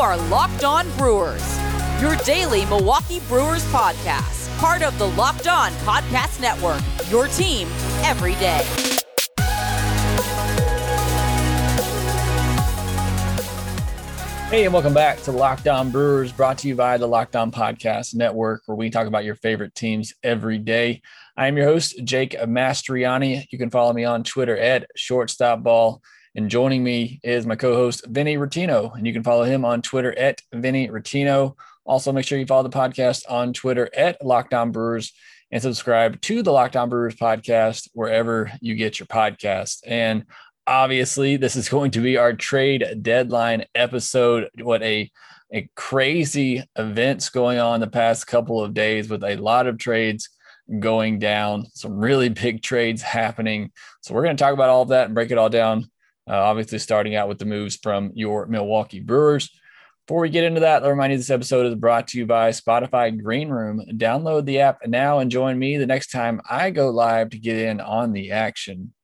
are Locked On Brewers, your daily Milwaukee Brewers podcast, part of the Locked On Podcast Network, your team every day. Hey, and welcome back to Locked On Brewers, brought to you by the Locked On Podcast Network, where we talk about your favorite teams every day. I am your host, Jake Mastriani. You can follow me on Twitter at ShortstopBall. And joining me is my co-host, Vinny Rottino. And you can follow him on Twitter at Vinny Rottino. Also, make sure you follow the podcast on Twitter at Locked On Brewers and subscribe to the Locked On Brewers podcast wherever you get your podcast. And obviously, this is going to be our trade deadline episode. What a crazy events going on the past couple of days with a lot of trades going down, some really big trades happening. So we're going to talk about all of that and break it all down, obviously starting out with the moves from your Milwaukee Brewers. Before we get into that, I'll remind you this episode is brought to you by Spotify Green Room. Download the app now and join me the next time I go live to get in on the action.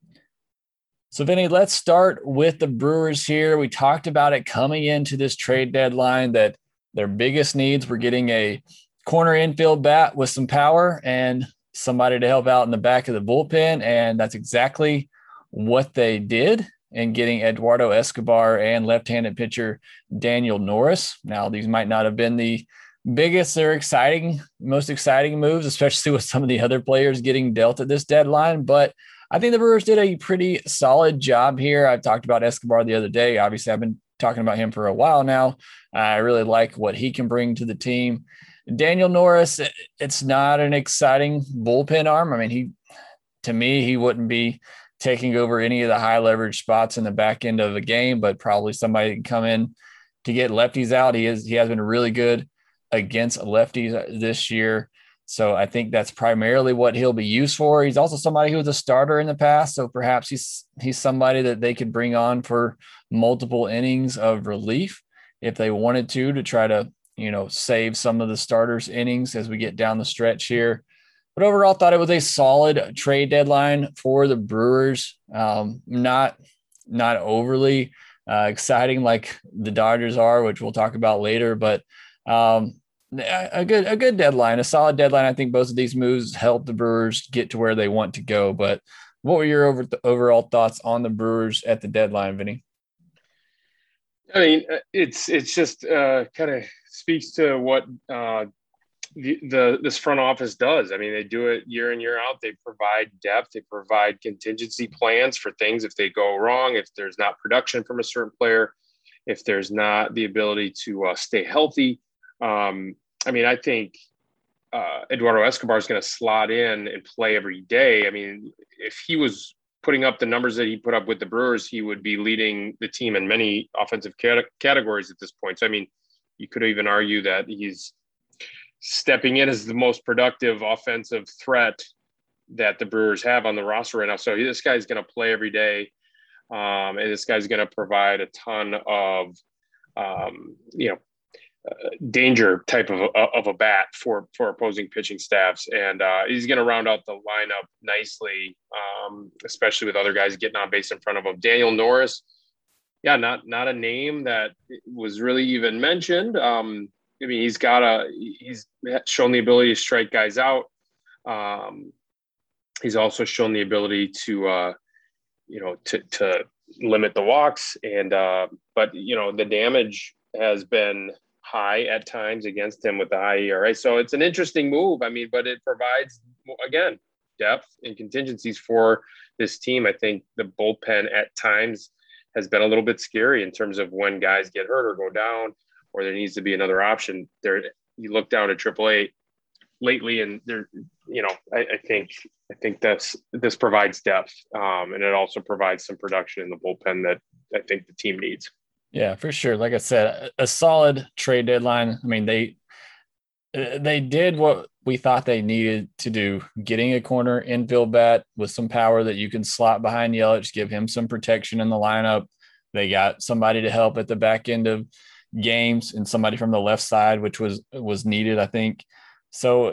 So, Vinny, let's start with the Brewers here. We talked about it coming into this trade deadline that their biggest needs were getting a corner infield bat with some power and somebody to help out in the back of the bullpen, and that's exactly what they did in getting Eduardo Escobar and left-handed pitcher Daniel Norris. Now, these might not have been the biggest or most exciting moves, especially with some of the other players getting dealt at this deadline, but I think the Brewers did a pretty solid job here. I've talked about Escobar the other day. Obviously, I've been talking about him for a while now. I really like what he can bring to the team. Daniel Norris, it's not an exciting bullpen arm. I mean, to me, he wouldn't be taking over any of the high leverage spots in the back end of the game, but probably somebody that can come in to get lefties out. He has been really good against lefties this year. So I think that's primarily what he'll be used for. He's also somebody who was a starter in the past. So perhaps he's somebody that they could bring on for multiple innings of relief if they wanted to try to, save some of the starters' innings as we get down the stretch here. But overall, thought it was a solid trade deadline for the Brewers. Not overly exciting like the Dodgers are, which we'll talk about later, but a good deadline, a solid deadline. I think both of these moves help the Brewers get to where they want to go. But what were your overall thoughts on the Brewers at the deadline, Vinny? I mean, it's just kind of speaks to what this front office does. I mean, they do it year in, year out. They provide depth. They provide contingency plans for things if they go wrong, if there's not production from a certain player, if there's not the ability to stay healthy. I mean, I think Eduardo Escobar is going to slot in and play every day. I mean, if he was putting up the numbers that he put up with the Brewers, he would be leading the team in many offensive categories at this point. So, I mean, you could even argue that he's stepping in as the most productive offensive threat that the Brewers have on the roster right now. So this guy's going to play every day. And this guy's going to provide a ton of, danger type of a bat for opposing pitching staffs. And he's going to round out the lineup nicely, especially with other guys getting on base in front of him. Daniel Norris, not a name that was really even mentioned. I mean, he's shown the ability to strike guys out. He's also shown the ability to limit the walks. And, but the damage has been high at times against him with the high ERA. So it's an interesting move. I mean, but it provides, again, depth and contingencies for this team. I think the bullpen at times has been a little bit scary in terms of when guys get hurt or go down, or there needs to be another option there. You look down at AAA lately and there, I think this provides depth, and it also provides some production in the bullpen that I think the team needs. Yeah, for sure. Like I said, a solid trade deadline. I mean, they did what we thought they needed to do, getting a corner infield bat with some power that you can slot behind Yelich, give him some protection in the lineup. They got somebody to help at the back end of games and somebody from the left side, which was needed, I think. So,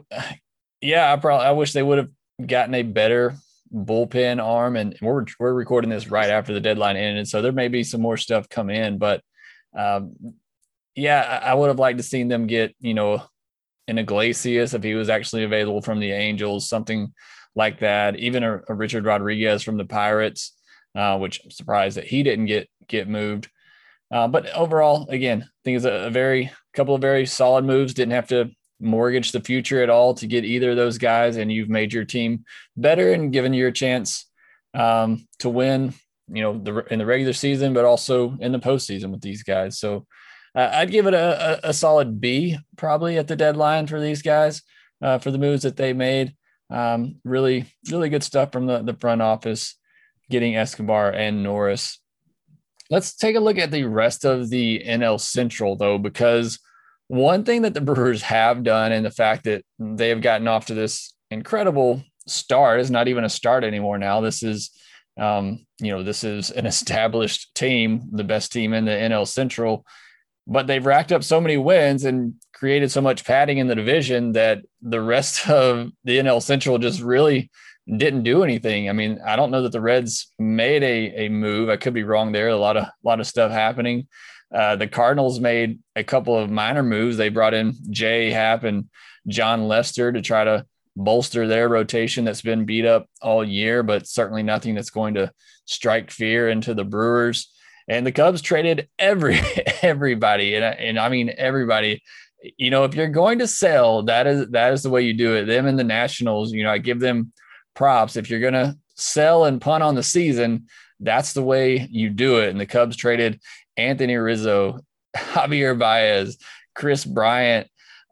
I wish they would have gotten a better bullpen arm, and we're recording this right after the deadline ended, so there may be some more stuff come in, but I would have liked to seen them get, an Iglesias if he was actually available from the Angels, something like that. Even a Richard Rodriguez from the Pirates, which I'm surprised that he didn't get moved. But overall, again, I think it's a couple of very solid moves. Didn't have to mortgage the future at all to get either of those guys, and you've made your team better and given you a chance to win, in the regular season, but also in the postseason with these guys. So I'd give it a solid B probably at the deadline for these guys for the moves that they made. Really, really good stuff from the front office, getting Escobar and Norris. Let's take a look at the rest of the NL Central, though, because one thing that the Brewers have done, and the fact that they have gotten off to this incredible start, is not even a start anymore now. This is, this is an established team, the best team in the NL Central, but they've racked up so many wins and created so much padding in the division that the rest of the NL Central just really didn't do anything. I mean, I don't know that the Reds made a move. I could be wrong there. A lot of stuff happening. The Cardinals made a couple of minor moves. They brought in Jay Happ and John Lester to try to bolster their rotation that's been beat up all year, but certainly nothing that's going to strike fear into the Brewers. And the Cubs traded everybody, and I mean everybody. If you're going to sell, that is the way you do it. Them and the Nationals, I give them props. If you're going to sell and punt on the season, that's the way you do it. And the Cubs traded Anthony Rizzo, Javier Baez, Chris Bryant,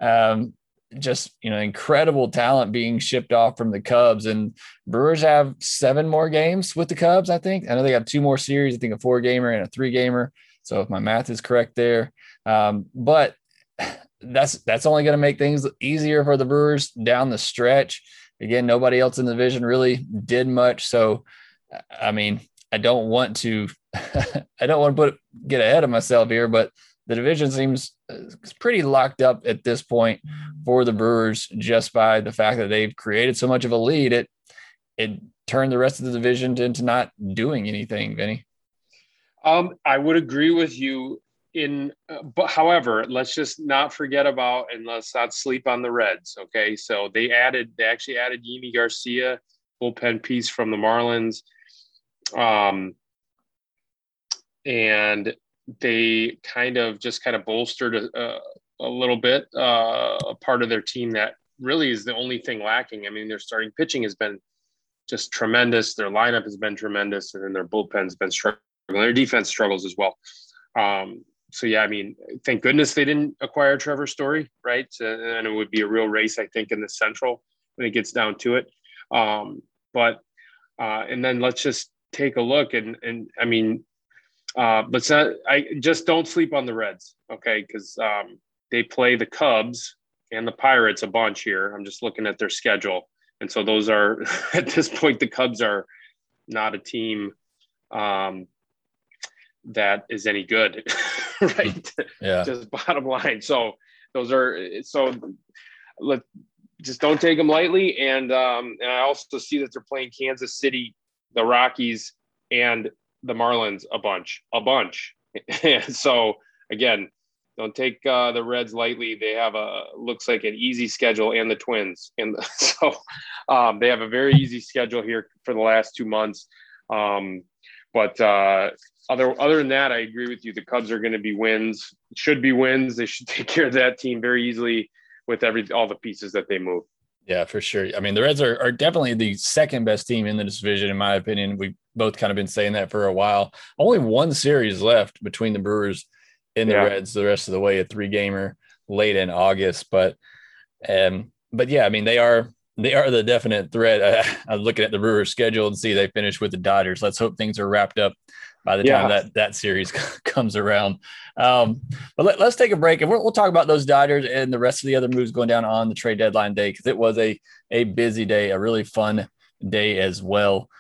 just, incredible talent being shipped off from the Cubs. And Brewers have 7 more games with the Cubs, I think. I know they got 2 more series, I think a 4-gamer and a 3-gamer. So if my math is correct there. But that's only going to make things easier for the Brewers down the stretch. Again, nobody else in the division really did much. So, I mean, I don't want to get ahead of myself here, but the division seems pretty locked up at this point for the Brewers, just by the fact that they've created so much of a lead. It turned the rest of the division into not doing anything, Vinny. I would agree with you but however, let's just not forget about, and let's not sleep on the Reds. Okay. So they actually added Yimi Garcia, bullpen piece from the Marlins. And they kind of bolstered a little bit, a part of their team that really is the only thing lacking. I mean, their starting pitching has been just tremendous. Their lineup has been tremendous, and then their bullpen's been struggling. Their defense struggles as well. So yeah, I mean, thank goodness they didn't acquire Trevor Story, right? And it would be a real race, I think, in the Central when it gets down to it. And then let's just take a look, and I mean, I just don't sleep on the Reds, okay? Because they play the Cubs and the Pirates a bunch here. I'm just looking at their schedule, and so those are at this point, the Cubs are not a team that is any good, right? Yeah. Just bottom line. So just don't take them lightly. And I also see that they're playing Kansas City, the Rockies, and the Marlins a bunch. And so again, don't take the Reds lightly. They have looks like an easy schedule, and the Twins. And so they have a very easy schedule here for the last 2 months. But other than that, I agree with you. The Cubs are going to be wins. Should be wins. They should take care of that team very easily with all the pieces that they move. Yeah, for sure. I mean, the Reds are definitely the second best team in the division, in my opinion. We've both kind of been saying that for a while. Only 1 series left between the Brewers and the Reds the rest of the way, a 3-gamer late in August. But yeah, I mean, they are the definite threat. I was looking at the Brewers schedule and see they finished with the Dodgers. Let's hope things are wrapped up by the time that series comes around. But let's take a break, and we'll talk about those Dodgers and the rest of the other moves going down on the trade deadline day, because it was a busy day, a really fun day as well.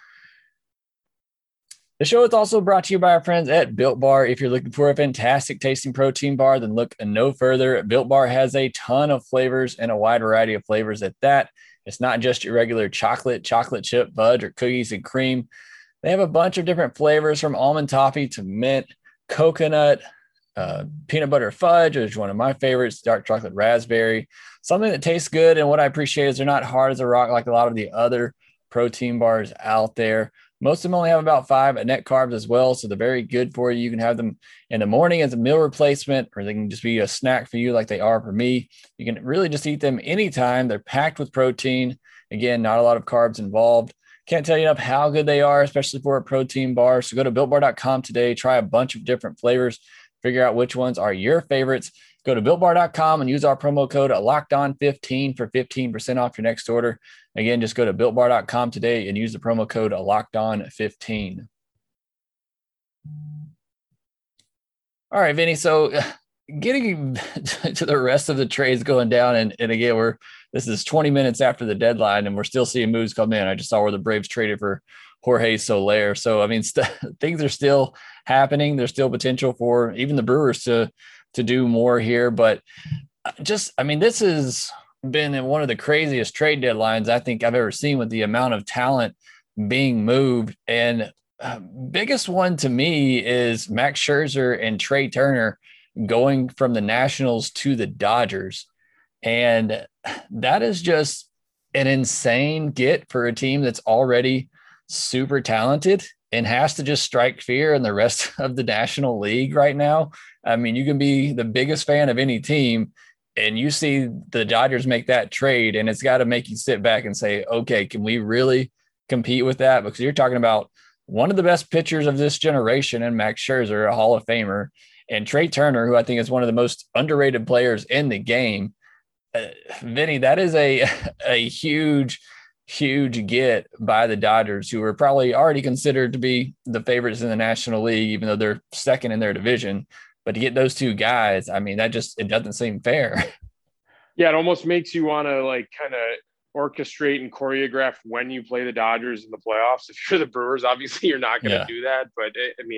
The show is also brought to you by our friends at Built Bar. If you're looking for a fantastic tasting protein bar, then look no further. Built Bar has a ton of flavors and a wide variety of flavors at that. It's not just your regular chocolate chip fudge, or cookies and cream. They have a bunch of different flavors, from almond toffee to mint, coconut, peanut butter fudge, which is one of my favorites, dark chocolate raspberry, something that tastes good. And what I appreciate is they're not hard as a rock like a lot of the other protein bars out there. Most of them only have about 5 net carbs as well, so they're very good for you. You can have them in the morning as a meal replacement, or they can just be a snack for you like they are for me. You can really just eat them anytime. They're packed with protein. Again, not a lot of carbs involved. Can't tell you enough how good they are, especially for a protein bar. So go to BuiltBar.com today, try a bunch of different flavors, figure out which ones are your favorites. Go to BuiltBar.com and use our promo code LOCKEDON15 for 15% off your next order. Again, just go to BuiltBar.com today and use the promo code LOCKEDON15. All right, Vinny. So getting to the rest of the trades going down, and again, this is 20 minutes after the deadline, and we're still seeing moves come in. I just saw where the Braves traded for Jorge Soler. So, I mean, things are still happening. There's still potential for even the Brewers to do more here. But this has been one of the craziest trade deadlines I think I've ever seen, with the amount of talent being moved. And biggest one to me is Max Scherzer and Trey Turner going from the Nationals to the Dodgers. And that is just an insane get for a team that's already super talented and has to just strike fear in the rest of the National League right now. I mean, you can be the biggest fan of any team and you see the Dodgers make that trade, and it's got to make you sit back and say, okay, can we really compete with that? Because you're talking about one of the best pitchers of this generation in Max Scherzer, a Hall of Famer, and Trey Turner, who I think is one of the most underrated players in the game. Vinny, that is a huge get by the Dodgers, who are probably already considered to be the favorites in the National League, even though they're second in their division. But to get those two guys, I mean, it doesn't seem fair. Yeah, it almost makes you want to kind of orchestrate and choreograph when you play the Dodgers in the playoffs. If you're the Brewers, obviously you're not going to do that. But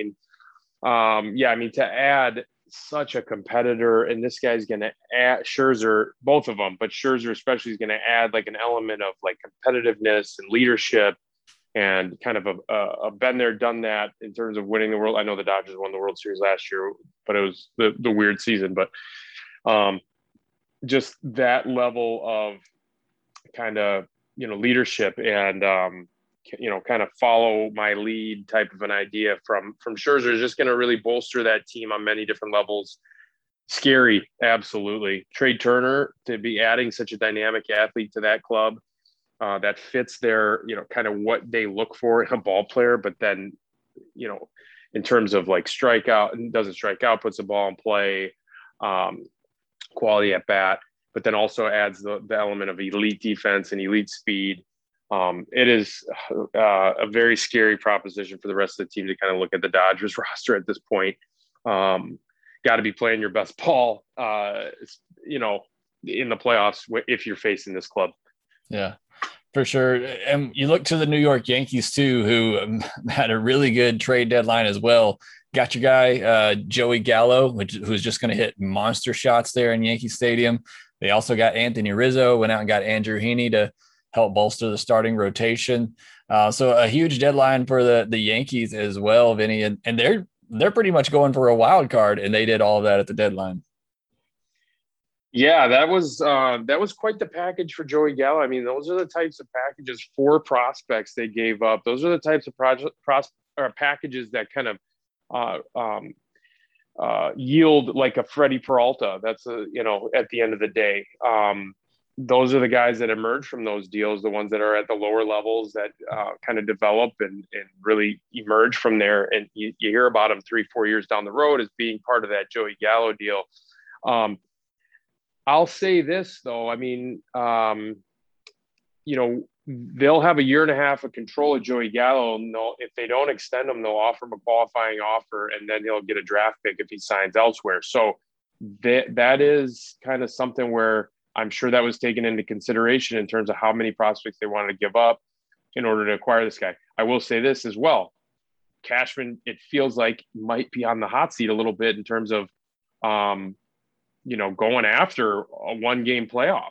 to add such a competitor, and this guy's going to add Scherzer, both of them, but Scherzer especially is going to add an element of competitiveness and leadership, and kind of a been there, done that in terms of winning the world. I know the Dodgers won the World Series last year, but it was the weird season. But just that level of kind of, leadership and, kind of follow my lead type of an idea from Scherzer is just going to really bolster that team on many different levels. Scary. Absolutely. Trey Turner, to be adding such a dynamic athlete to that club, that fits their, kind of what they look for in a ball player, but then, in terms of strikeout, and doesn't strike out, puts the ball in play, quality at bat, but then also adds the element of elite defense and elite speed. It is a very scary proposition for the rest of the team to kind of look at the Dodgers roster at this point. Got to be playing your best ball, in the playoffs if you're facing this club. Yeah, for sure. And you look to the New York Yankees too, who had a really good trade deadline as well. Got your guy, Joey Gallo, who's just going to hit monster shots there in Yankee Stadium. They also got Anthony Rizzo, went out and got Andrew Heaney to help bolster the starting rotation. So a huge deadline for the Yankees as well, Vinny. And they're pretty much going for a wild card, and they did all of that at the deadline. Yeah, that was quite the package for Joey Gallo. I mean, those are the types of packages for prospects they gave up. Those are the types of packages that kind of yield like a Freddie Peralta. That's at the end of the day. Those are the guys that emerge from those deals, the ones that are at the lower levels that kind of develop and really emerge from there. And you hear about them 3-4 years down the road as being part of that Joey Gallo deal. I'll say this though. I mean, they'll have a year and a half of control of Joey Gallo. And if they don't extend him, they'll offer him a qualifying offer, and then he'll get a draft pick if he signs elsewhere. So that is kind of something where I'm sure that was taken into consideration in terms of how many prospects they wanted to give up in order to acquire this guy. I will say this as well. Cashman, it feels like, might be on the hot seat a little bit in terms of, going after a one-game playoff,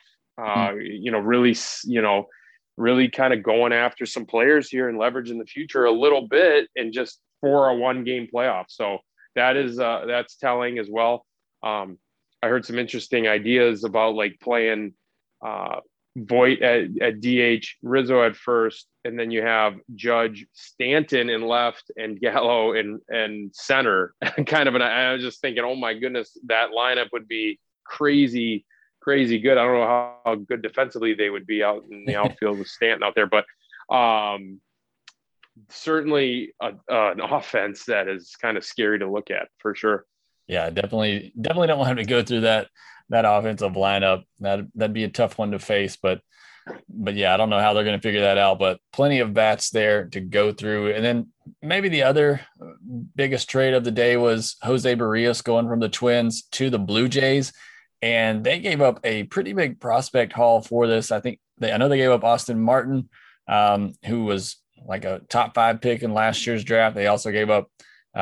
really kind of going after some players here and leveraging the future a little bit, and just for a one-game playoff. So that's telling as well. I heard some interesting ideas about like playing Voit at DH, Rizzo at first, and then you have Judge, Stanton in left, and Gallo in center. I was just thinking, oh my goodness, that lineup would be crazy good. I don't know how good defensively they would be out in the outfield with Stanton out there, but certainly an offense that is kind of scary to look at for sure. Yeah, definitely don't want him to go through that offensive lineup. That'd be a tough one to face, but yeah, I don't know how they're going to figure that out, but plenty of bats there to go through. And then maybe the other biggest trade of the day was Jose Barrios going from the Twins to the Blue Jays. And they gave up a pretty big prospect haul for this. I know they gave up Austin Martin, who was like a top 5 pick in last year's draft. They also gave up,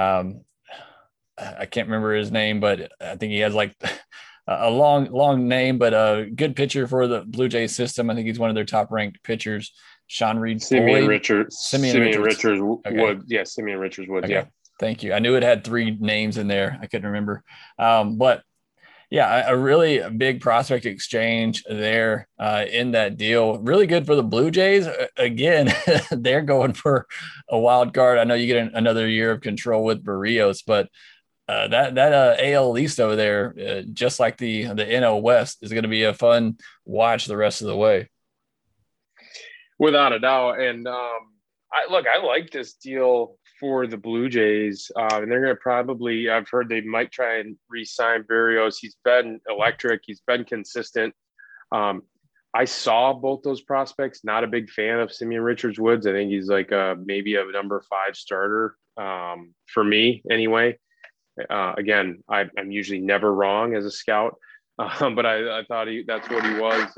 I can't remember his name, but I think he has like a long name, but a good pitcher for the Blue Jays system. I think he's one of their top ranked pitchers. Sean Reed, Simeon Richards. Okay. Simeon Richards Wood. Okay. Yeah. Thank you. I knew it had 3 names in there. I couldn't remember. But yeah, a really big prospect exchange there in that deal. Really good for the Blue Jays. Again, they're going for a wild card. I know you get another year of control with Barrios, but that AL East over there, just like the NL West, is going to be a fun watch the rest of the way. Without a doubt. And I like this deal for the Blue Jays. And they're going to probably, I've heard they might try and re-sign Barrios. He's been electric. He's been consistent. I saw both those prospects. Not a big fan of Simeon Richards Woods. I think he's like maybe a number 5 starter for me anyway. Again, I'm usually never wrong as a scout, but I thought that's what he was.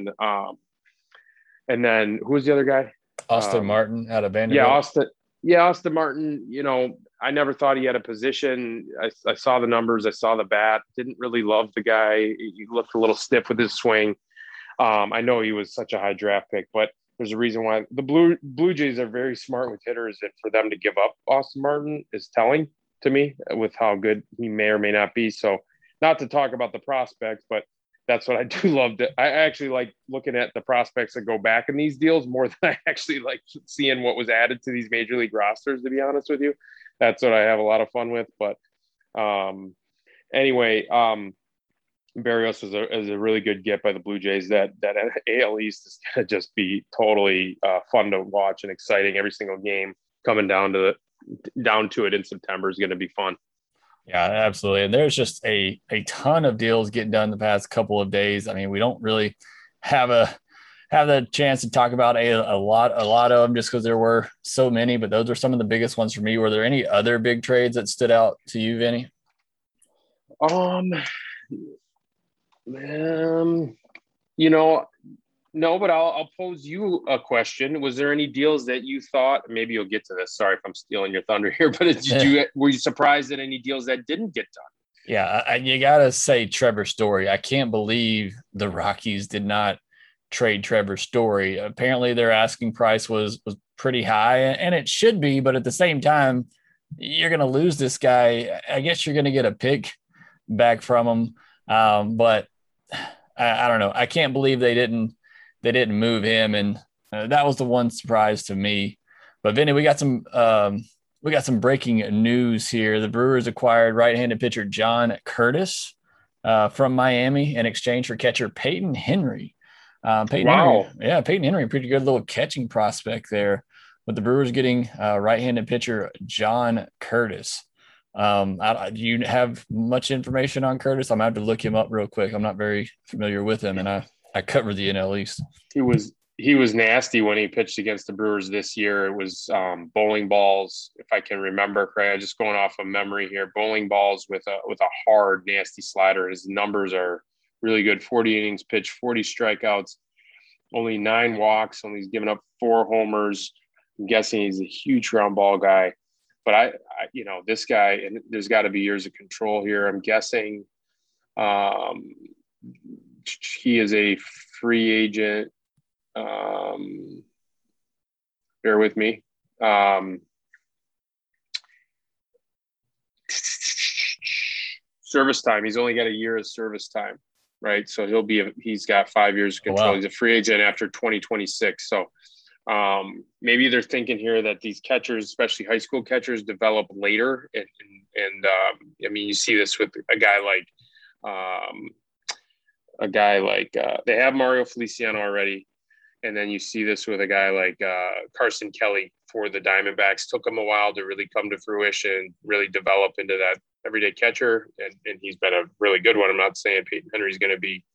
And then who was the other guy? Austin Martin out of Vanderbilt. Austin Martin, I never thought he had a position. I saw the numbers. I saw the bat. Didn't really love the guy. He looked a little stiff with his swing. I know he was such a high draft pick, but there's a reason why the Blue Jays are very smart with hitters, and for them to give up Austin Martin is telling to me with how good he may or may not be. So not to talk about the prospects, but that's what I do love. I actually like looking at the prospects that go back in these deals more than I actually like seeing what was added to these major league rosters, to be honest with you. That's what I have a lot of fun with. But anyway, Barrios is a really good get by the Blue Jays. That AL East is going to just be totally fun to watch and exciting. Every single game coming down to it in September is going to be fun. Yeah, absolutely. And there's just a ton of deals getting done the past couple of days. I mean, we don't really have the chance to talk about a lot of them just because there were so many, but those are some of the biggest ones for me. Were there any other big trades that stood out to you, Vinny? No, but I'll pose you a question. Was there any deals that you thought, maybe you'll get to this, sorry if I'm stealing your thunder here, but were you surprised at any deals that didn't get done? Yeah, you got to say Trevor Story. I can't believe the Rockies did not trade Trevor Story. Apparently their asking price was pretty high, and it should be, but at the same time, you're going to lose this guy. I guess you're going to get a pick back from him. But I don't know. I can't believe they didn't move him, and that was the one surprise to me. But Vinny, we got some breaking news here. The Brewers acquired right-handed pitcher John Curtis from Miami in exchange for catcher Peyton Henry. Peyton Henry, pretty good little catching prospect there. With the Brewers getting right-handed pitcher John Curtis. Do you have much information on Curtis? I'm going to have to look him up real quick. I'm not very familiar with him, and I cover the NL East. He was nasty when he pitched against the Brewers this year. It was bowling balls, if I can remember correctly. Just going off of memory here, bowling balls with a hard, nasty slider. His numbers are really good. 40 innings pitched, 40 strikeouts, only 9 walks. He's given up 4 homers. I'm guessing he's a huge ground ball guy. But I this guy, and there's got to be years of control here. I'm guessing he is a free agent. Bear with me. service time. He's only got a year of service time, right? So he's got 5 years of control. Wow. He's a free agent after 2026. So maybe they're thinking here that these catchers, especially high school catchers, develop later. And I mean, you see this with a guy like they have Mario Feliciano already. And then you see this with a guy like Carson Kelly for the Diamondbacks. Took him a while to really come to fruition, really develop into that everyday catcher. And he's been a really good one. I'm not saying Peyton Henry's going to be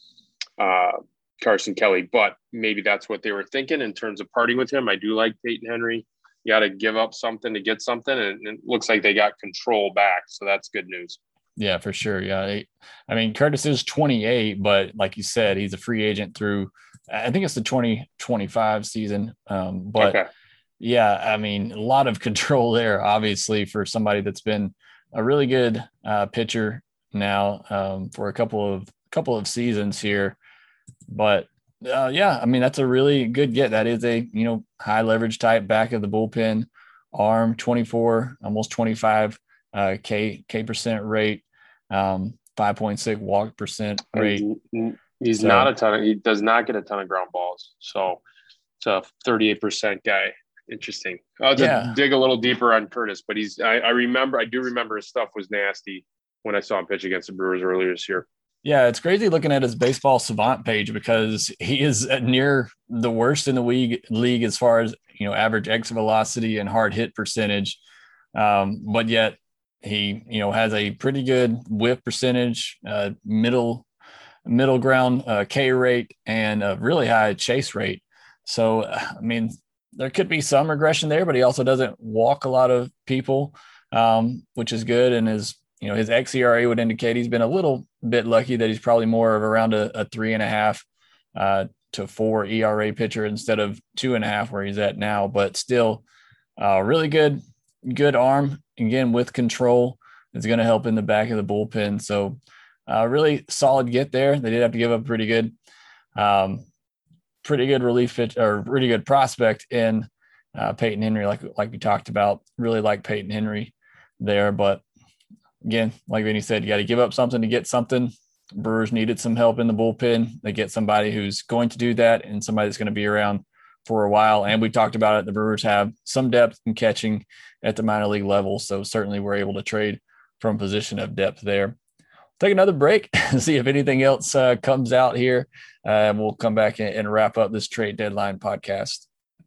Carson Kelly, but maybe that's what they were thinking in terms of parting with him. I do like Peyton Henry. You got to give up something to get something. And it looks like they got control back. So that's good news. Yeah, for sure. Yeah. I mean, Curtis is 28, but like you said, he's a free agent through, I think it's the 2025 season. But okay. Yeah, I mean, a lot of control there, obviously, for somebody that's been a really good pitcher now for a couple of seasons here. But yeah, I mean, that's a really good get. That is a, high leverage type back of the bullpen arm, 24, almost 25 K percent rate, 5.6 walk percent rate. He does not get a ton of ground balls. So it's a 38% guy. Interesting. I'll just dig a little deeper on Curtis, but I do remember his stuff was nasty when I saw him pitch against the Brewers earlier this year. Yeah, it's crazy looking at his baseball savant page because he is near the worst in the league as far as, average exit velocity and hard hit percentage. But yet he, has a pretty good whiff percentage, middle ground K rate, and a really high chase rate. So, I mean, there could be some regression there, but he also doesn't walk a lot of people, which is good. And his xERA would indicate he's been a little bit lucky that he's probably more of around a 3.5 to 4 ERA pitcher instead of 2.5 where he's at now. But still, really good arm. Again, with control, it's going to help in the back of the bullpen. So, really solid get there. They did have to give up pretty good relief pitch or pretty good prospect in Peyton Henry, like we talked about. Really like Peyton Henry there, but again, like Vinny said, you got to give up something to get something. Brewers needed some help in the bullpen. They get somebody who's going to do that and somebody that's going to be around for a while. And we talked about it. The Brewers have some depth in catching at the minor league level, so certainly we're able to trade from a position of depth there. Take another break and see if anything else comes out here. We'll come back and wrap up this trade deadline podcast.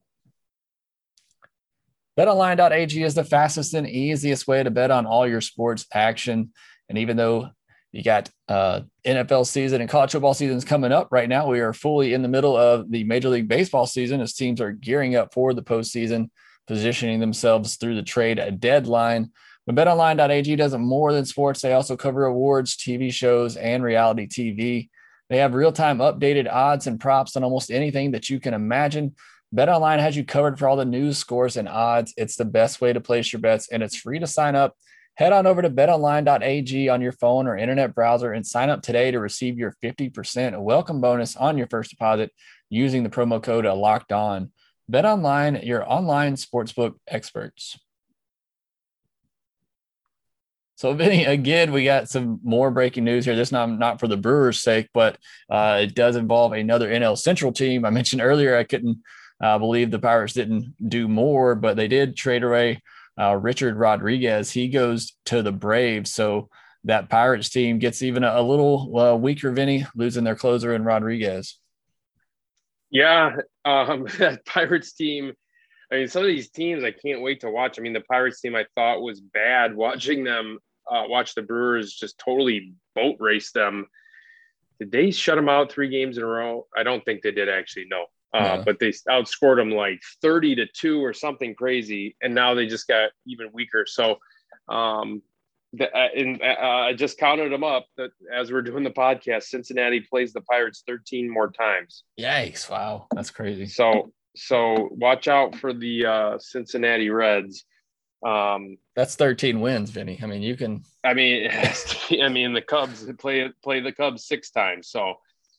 BetOnline.ag is the fastest and easiest way to bet on all your sports action. And even though you got NFL season and college football seasons coming up right now, we are fully in the middle of the Major League Baseball season as teams are gearing up for the postseason, positioning themselves through the trade deadline. But BetOnline.ag does more than sports. They also cover awards, TV shows, and reality TV. They have real-time updated odds and props on almost anything that you can imagine. BetOnline has you covered for all the news, scores, and odds. It's the best way to place your bets, and it's free to sign up. Head on over to betonline.ag on your phone or internet browser and sign up today to receive your 50% welcome bonus on your first deposit using the promo code LOCKEDON. BetOnline, your online sportsbook experts. So, Vinny, again, we got some more breaking news here. This not for the Brewers' sake, but it does involve another NL Central team. I mentioned earlier I couldn't believe the Pirates didn't do more, but they did trade away Richard Rodriguez. He goes to the Braves, so that Pirates team gets even a little weaker, Vinny, losing their closer in Rodriguez. Yeah, that Pirates team, I mean, some of these teams I can't wait to watch. I mean, the Pirates team I thought was bad watching them. Watch the Brewers just totally boat race them. Did they shut them out 3 games in a row? I don't think they did, actually. No. But they outscored them like 30-2 or something crazy. And now they just got even weaker. So I just counted them up that as we're doing the podcast, Cincinnati plays the Pirates 13 more times. Yikes. Wow. That's crazy. So watch out for the Cincinnati Reds. That's 13 wins, Vinny. I mean, you can. I mean, the Cubs play the Cubs 6 times. So,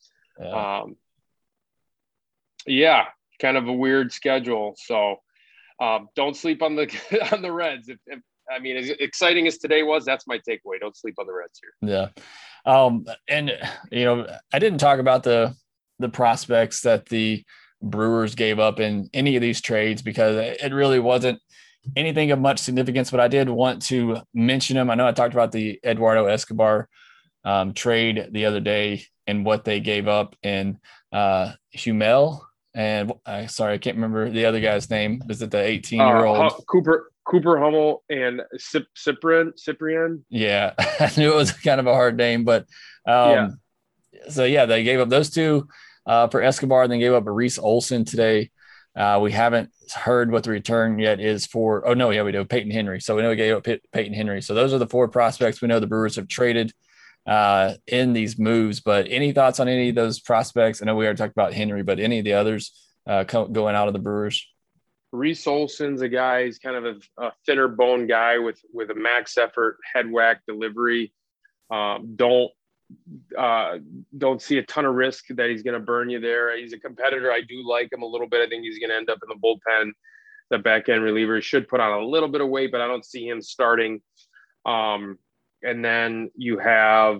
yeah, kind of a weird schedule. So, don't sleep on the Reds. If I mean, as exciting as today was, that's my takeaway. Don't sleep on the Reds here. Yeah. And, I didn't talk about the prospects that the Brewers gave up in any of these trades because it really wasn't anything of much significance, but I did want to mention them. I know I talked about the Eduardo Escobar trade the other day and what they gave up in Humel. And sorry, I can't remember the other guy's name. Was it the 18-year-old? Cooper Hummel and Cyprian. Yeah, I knew it was kind of a hard name, but So they gave up those two for Escobar, and then gave up a Reese Olson today. We haven't heard what the return yet is for. Oh no, yeah, we do. Peyton Henry. So we know we gave up Peyton Henry. So those are the 4 prospects we know the Brewers have traded in these moves. But any thoughts on any of those prospects? I know we already talked about Henry, but any of the others going out of the Brewers? Reese Olson's a guy. He's kind of a thinner bone guy with a max effort, head whack delivery. Don't see a ton of risk that he's going to burn you there. He's a competitor. I do like him a little bit. I think he's going to end up in the bullpen. The back end reliever should put on a little bit of weight, but I don't see him starting. And then you have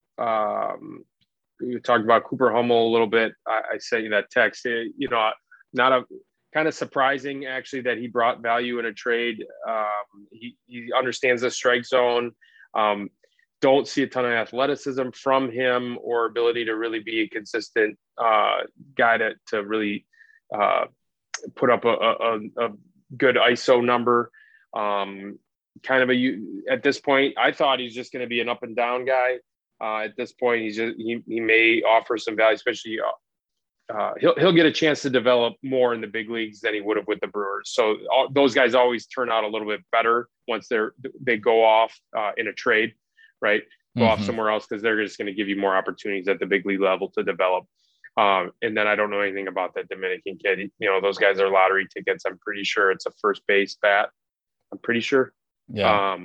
you talked about Cooper Hummel a little bit. I sent you that text. Not a kind of surprising actually that he brought value in a trade. He understands the strike zone. Don't see a ton of athleticism from him or ability to really be a consistent guy to really put up a good ISO number. At this point, I thought he's just going to be an up and down guy. At this point, he may offer some value, especially he'll get a chance to develop more in the big leagues than he would have with the Brewers. So those guys always turn out a little bit better once they go off in a trade, right? Go off somewhere else because they're just going to give you more opportunities at the big league level to develop. And then I don't know anything about that Dominican kid. Those guys are lottery tickets. I'm pretty sure it's a first base bat. I'm pretty sure. Yeah.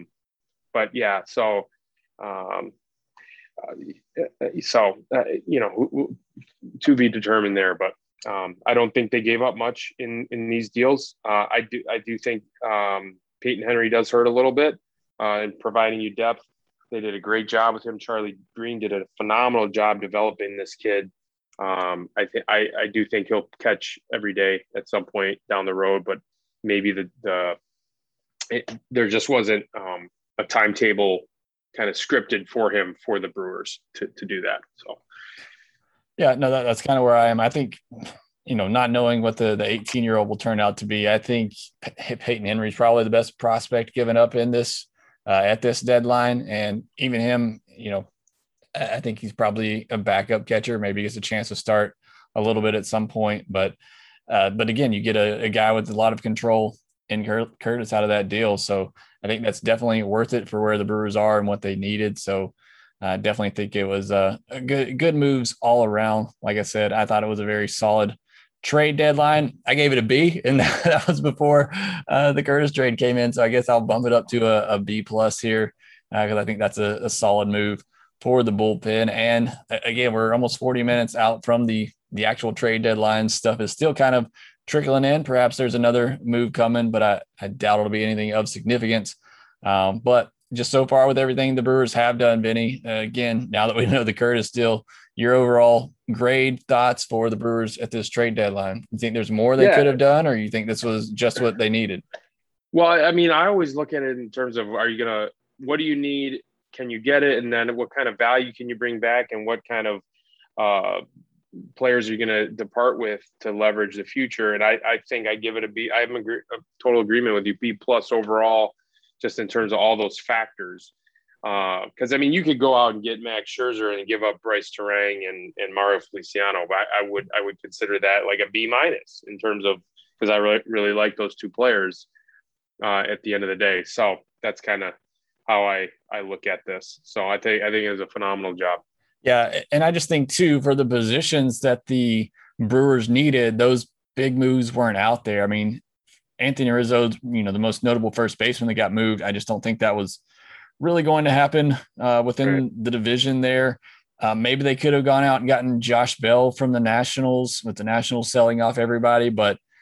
To be determined there, but I don't think they gave up much in these deals. I do think Peyton Henry does hurt a little bit in providing you depth. They did a great job with him. Charlie Green did a phenomenal job developing this kid. I do think he'll catch every day at some point down the road, but maybe there just wasn't a timetable kind of scripted for him for the Brewers to do that. So, yeah, no, that's kind of where I am. I think, not knowing what the 18-year-old will turn out to be, I think Peyton Henry is probably the best prospect given up in this at this deadline. And even him, I think he's probably a backup catcher. Maybe gets a chance to start a little bit at some point. But again, you get a guy with a lot of control in Curtis out of that deal. So I think that's definitely worth it for where the Brewers are and what they needed. So I definitely think it was a good moves all around. Like I said, I thought it was a very solid trade deadline. I gave it a B, and that was before the Curtis trade came in. So I guess I'll bump it up to a B plus here because I think that's a solid move for the bullpen. And again, we're almost 40 minutes out from the actual trade deadline. Stuff is still kind of trickling in. Perhaps there's another move coming, but I doubt it'll be anything of significance. But just so far with everything the Brewers have done, Vinny, again, now that we know the Curtis deal, your overall grade thoughts for the Brewers at this trade deadline? You think there's more they could have done, or you think this was just what they needed? Well, I mean, I always look at it in terms of, what do you need? Can you get it? And then what kind of value can you bring back? And what kind of players are you going to depart with to leverage the future? And I think I give it a B. I'm a total agreement with you, B plus overall, just in terms of all those factors. Because, I mean, you could go out and get Max Scherzer and give up Bryce Terang and Mario Feliciano, but I would consider that like a B minus in terms of, because I really like those two players at the end of the day. So that's kind of how I look at this. So I think it was a phenomenal job. Yeah, and I just think too, for the positions that the Brewers needed, those big moves weren't out there. I mean, Anthony Rizzo's, the most notable first baseman that got moved. I just don't think that was really going to happen within the division there. Maybe they could have gone out and gotten Josh Bell from the Nationals, with the Nationals selling off everybody. But,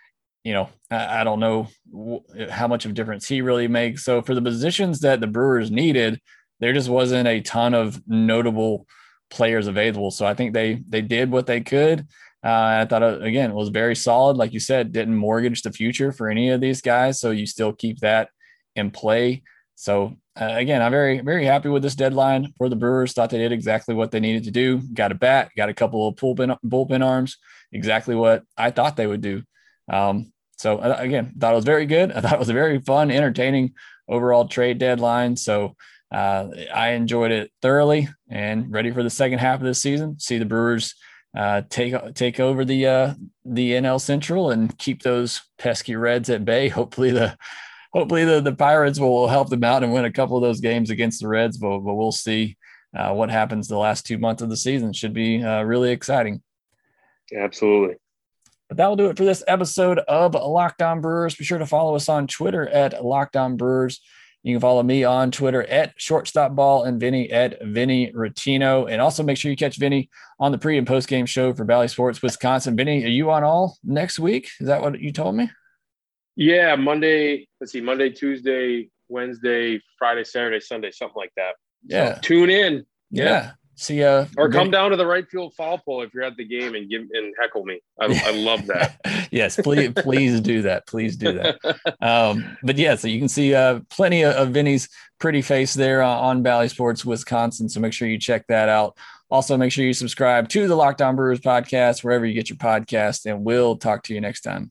I don't know how much of a difference he really makes. So for the positions that the Brewers needed, there just wasn't a ton of notable players available. So I think they did what they could. I thought, again, it was very solid. Like you said, didn't mortgage the future for any of these guys. So you still keep that in play. So again, I'm very, very happy with this deadline for the Brewers. Thought they did exactly what they needed to do. Got a bat, got a couple of bullpen arms, exactly what I thought they would do. So again, thought it was very good. I thought it was a very fun, entertaining overall trade deadline. So I enjoyed it thoroughly and ready for the second half of this season. See the Brewers take over the NL Central and keep those pesky Reds at bay. Hopefully the Pirates will help them out and win a couple of those games against the Reds, but we'll see what happens the last 2 months of the season. Should be really exciting. Absolutely. But that will do it for this episode of Locked On Brewers. Be sure to follow us on Twitter at Locked On Brewers. You can follow me on Twitter at ShortstopBall and Vinny at Vinny Rottino. And also make sure you catch Vinny on the pre and post game show for Valley Sports Wisconsin. Vinny, are you on all next week? Is that what you told me? Yeah, Monday, Tuesday, Wednesday, Friday, Saturday, Sunday, something like that. Yeah. So tune in. Yeah. See or come down to the right field foul pole if you're at the game and heckle me. I love that. Yes, please do that. Please do that. But yeah, so you can see plenty of Vinny's pretty face there on Valley Sports Wisconsin. So make sure you check that out. Also, make sure you subscribe to the Locked On Brewers podcast wherever you get your podcast, and we'll talk to you next time.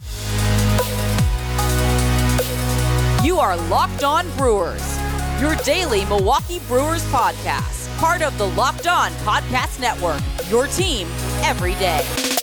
You are Locked On Brewers, your daily Milwaukee Brewers podcast. Part of the Locked On Podcast Network, your team every day.